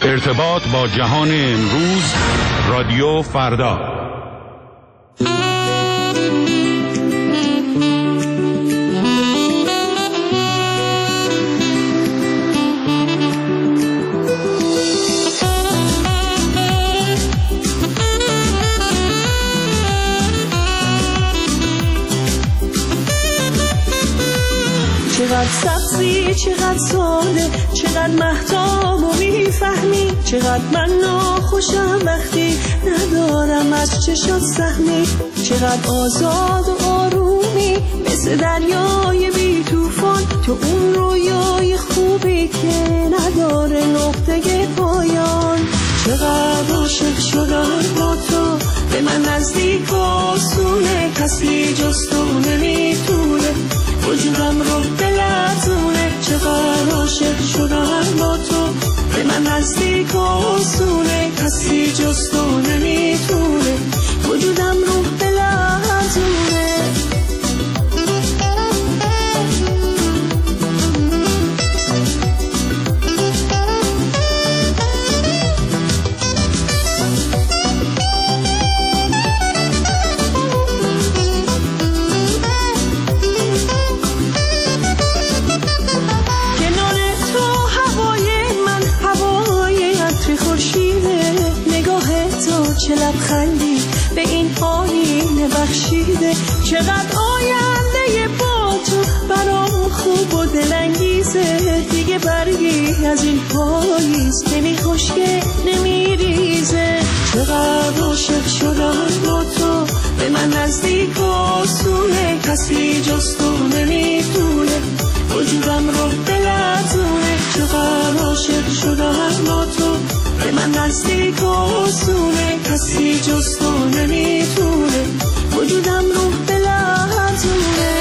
ارتباط با جهان امروز، رادیو فردا. چقدر سبزی، چقدر ساده، چقدر مهتاب و میفهمی، چقدر من ناخوشم وقتی ندارم از چشات سهمی، چقدر آزاد و آرومی مثل دریای بی توفان، تو اون رویای خوبی که نداره نقطه پایان. چقدر عاشق شدم با تو، به من نزدیک و آسونه، کسی جز تو نمیتونه وجودم رو بلرزونه. چقدر عاشق شدم با تو، به من نزدیک و آسونه، کسی جز تو نمیتونه وجودم رو بلرزونه. چه لبخندی به این آینه بخشیده، چقدر آینده با تو برام خوب و دلانگیزه. دیگه برگی از این پاییز نمیخشکه نمیریزه. چقدر عاشق شدم با تو، به من نزدیک و آسونه، کسی جز تو نمیتونه وجودم رو بلرزونه. چقدر عاشق شدم با تو، به من نزدیک و آسونه، کسی جز تو نمیتونه وجودم رو بلرزونه.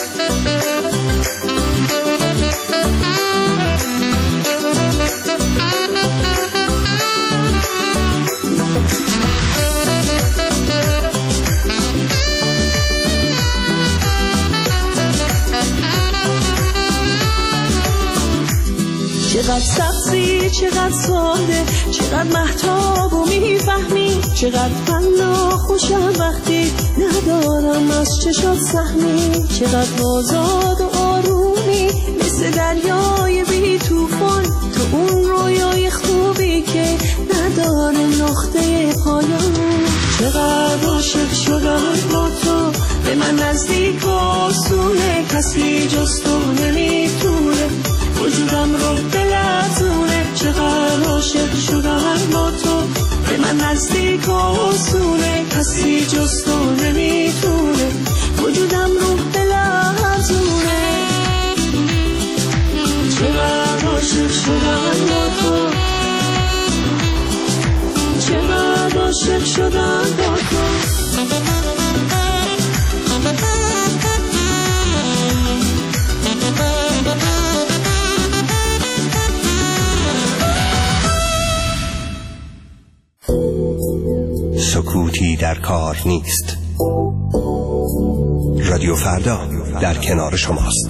چقدر سبزی، چقدر ساده، چقدر مهتاب و میفهمی، چقدر من ناخوشم وقتی ندارم از چشات سهمی، چقدر آزاد و آرومی مثل دریای بی توفان، تو اون رویای خوبی که نداره نقطه پایان. چقدر عاشق شدم با تو، به من نزدیک و آسونه، کسی جز تو نمیتونه وجودم رو بلرزونه. چقدر عاشق شدم با تو، به من نزدیک و آسونه، کسی جز تو نمیتونه وجودم رو بلرزونه. چقدر عاشق شدم با تو، چقدر عاشق شدم با تو. سکوتی در کار نیست. رادیو فردا در کنار شماست.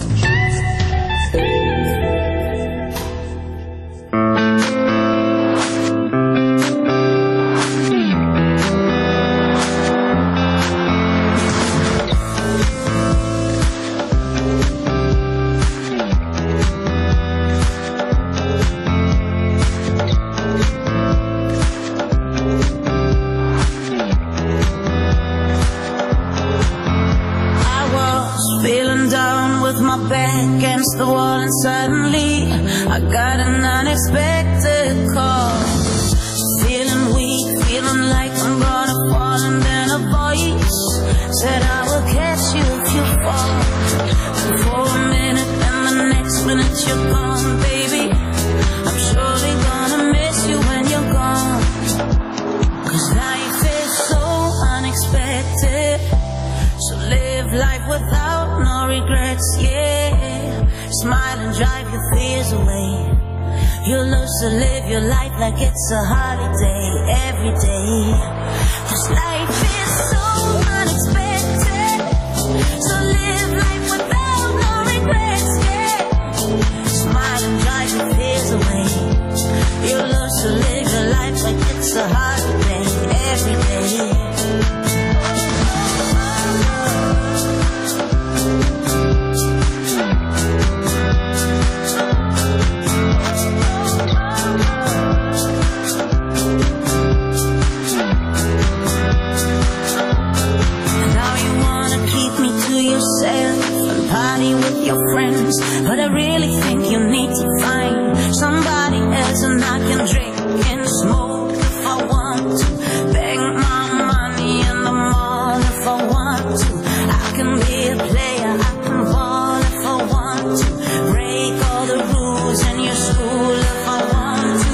Against the wall and suddenly I got an unexpected call. Feeling weak, feeling like I'm gonna fall, and then a voice said I will catch you if you fall. And for a minute and the next minute you're gone, baby. I'm surely gonna miss you when you're gone. 'Cause life is so unexpected, so live life without no regrets, yeah. Smile and drive your fears away. You'll love to live your life like it's a holiday every day. 'Cause life is so unexpected, so live life without no regrets, yeah. Smile and drive your fears away. You'll love to live it's a holiday every day. Party with your friends, but I really think you need to find somebody else, and I can drink and smoke if I want to, beg my money in the mall if I want to, I can be a player, I can ball if I want to, break all the rules in your school if I want to.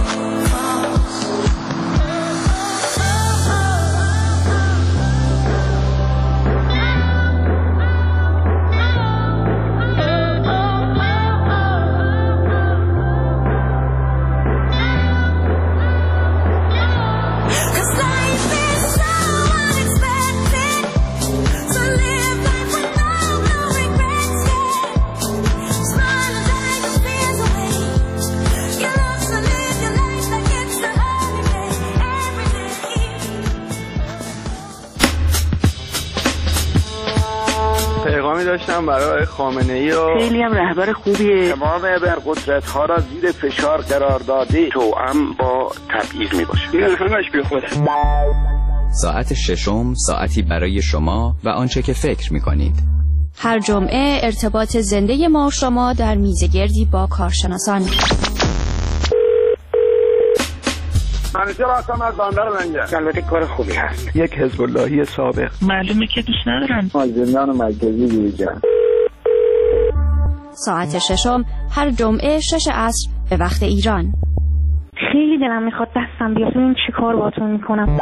داشتم برای خامنه‌ای و خیلی هم رهبر خوبیه. تمام ابرقدرت‌ها را زیر فشار قرار داده، توأم با تبعیض میباشه. این همش بیخوده. ساعت ششم، ساعتی برای شما و آنچه که فکر میکنید. هر جمعه ارتباط زنده ما و شما در میزگردی با کارشناسان. منیجر هستم از بندر لنگر. البته کار خوبی هست. یک حزب اللهی سابق. معلومه که دوست ندارن. زندان مرکزی دیجا. ساعت ششم هر جمعه 6 عصر به وقت ایران. خیلی دلم میخواد دستم بیاد ببین چی کار باهاتون میکنم.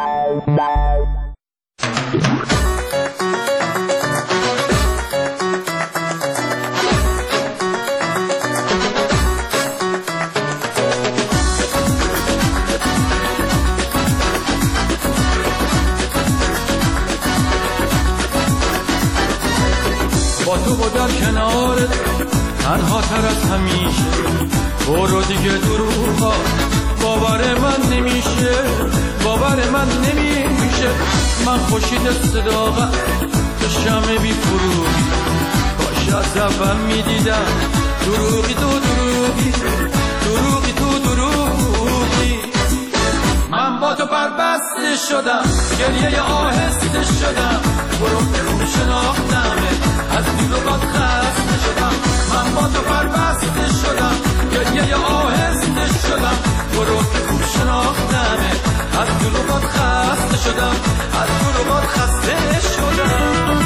با تو بودم کنارت تنها تر از همیشه، برو دیگه دروغا باور من نمیشه، باور من نمیشه. من خوشید صداقت تو شمع بی فروغی، کاش از اول میدیدم دروغی تو دروغی، دروغی تو دروغی. من با تو بربسته شدم، گریه آهسته شدم، برو که خوب شناختمه، از دروغات خسته شدم. من با تو بربسته شدم، گریه آهسته شدم، برو که خوب شناختمه، از دروغات خسته شدم، از دروغات خسته شدم.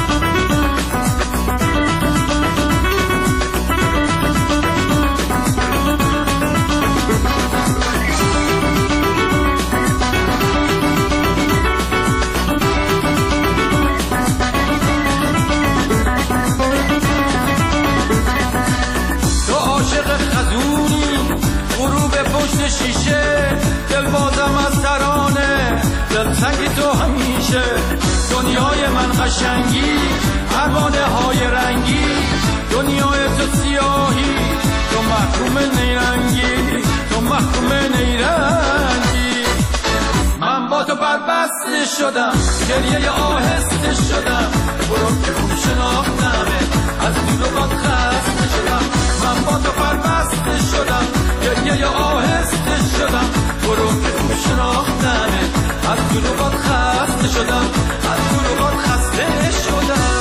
شیشه دل بازم از ترانه، دلتنگی تو همیشه، دنیای من قشنگی، پروانه های رنگی، دنیای تو سیاهی، تو محکوم نیرنگی، تو محکوم نیرنگی. من با تو بربسته شدم، گریه آهسته شدم، برو که خوب شناختمه، از دروغات خسته شدم. من با تو بربسته شدم، گریه آهسته شدم، برو که خوب شناختمه، از دروغات خسته شدم، از دروغات خسته شدم.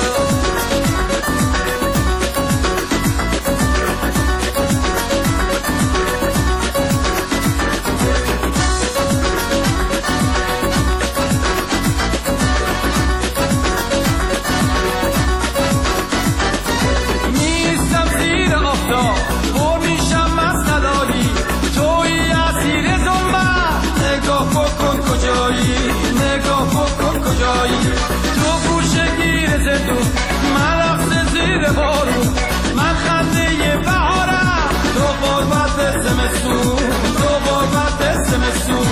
نیستم زیر آفتاب و میشم از تلایی، توی اسیر ظلمت، نگاه بکن کجایی، نگاه بکن کجایی. تو گوشه گیر زندون، من رفته زیر بارون، من خنده بهارم، تو غربت زمستون، تو غربت زمستون.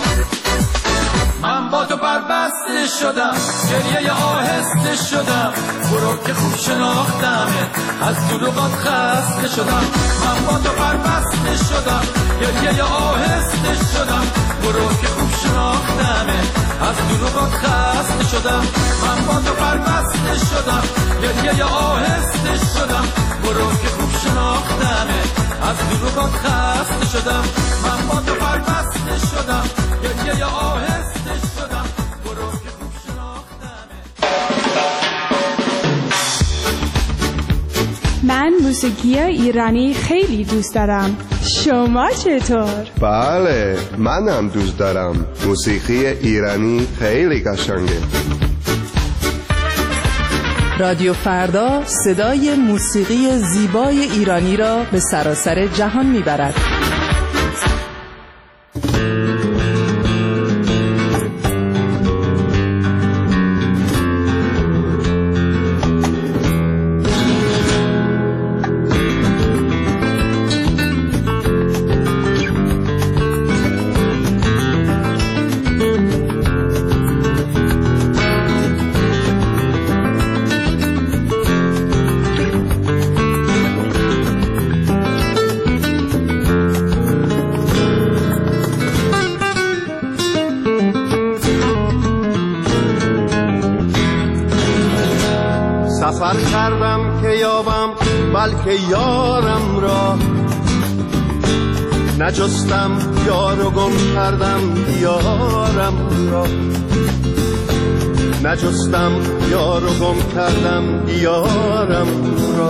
من با تو بربسته شدم، گریه آهسته شدم، برو که خوب شناختمه، از دروغات خسته شدم. من با تو بربسته شدم، گریه آهسته شدم، برو که خوب شناختمه، از دروغات خسته شدم، من با تو بربسته شدم، گریه آهسته شدم، برو که خوب شناختمه، از دروغات خسته شدم، من با تو بربسته شدم، گریه آهسته شدم، برو که خوب شناختمه. من موسیقی ایرانی خیلی دوست دارم. شما چطور؟ بله، منم دوست دارم. موسیقی ایرانی خیلی قشنگه. رادیو فردا صدای موسیقی زیبای ایرانی را به سراسر جهان میبرد. سفر کردم که یابم بلکه یارم را، نجستم یار و گم کردم یارم را، نجستم یار و گم کردم یارم را.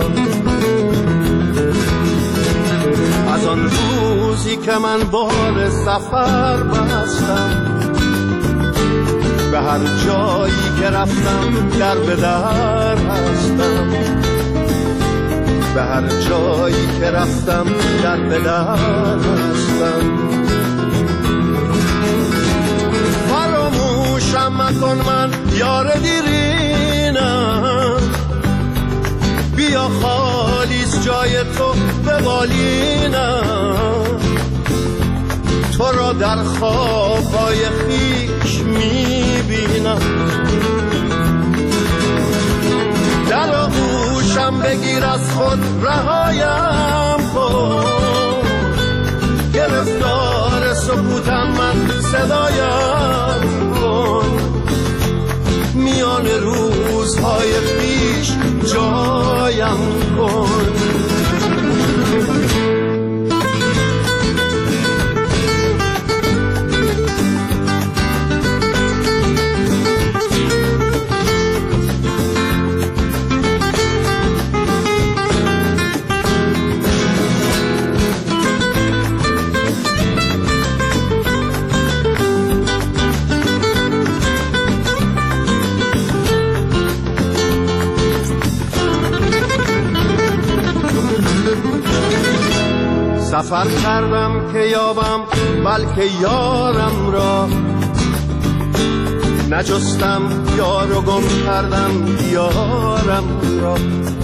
از آن روزی که من بار سفر بستم، به هر جایی که رفتم در به در هستم، به هر جایی که رفتم در به در هستم. فراموشم مکن من یار دیرینم، بیا خالیست جای تو به بالینم، تو را در خوابهای خویش میبینم. در آغوشم بگیر از خود رهایم کن، گرفتار سکوتم من صدایم کن، میان روزهای خویش جایم کن. سفر کردم که یابم بلکه یارم را، نجستم یار و گم کردم یارم را،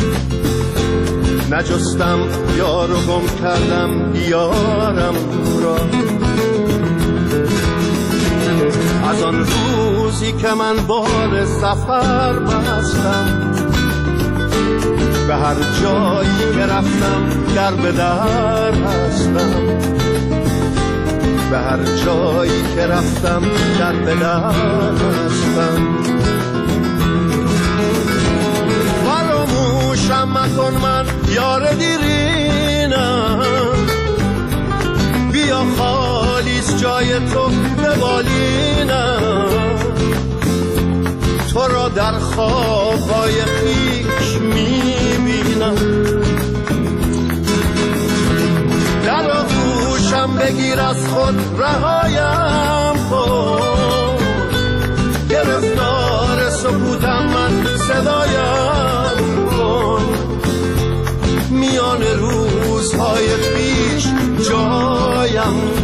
نجستم یار و گم کردم یارم را. از آن روزی که من بار سفر بستم، به هر جایی که رفتم در به در هستم، به هر جایی که رفتم در به در هستم. فراموشم مکن من یار دیرینم، بیا خالیست جای تو به بالینم، تو را در خوابهای خویش میبینم. در آغوشم بگیر از خود رهایم کن، گرفتار سکوتم من صدایم کن، میان روزهای خویش جایم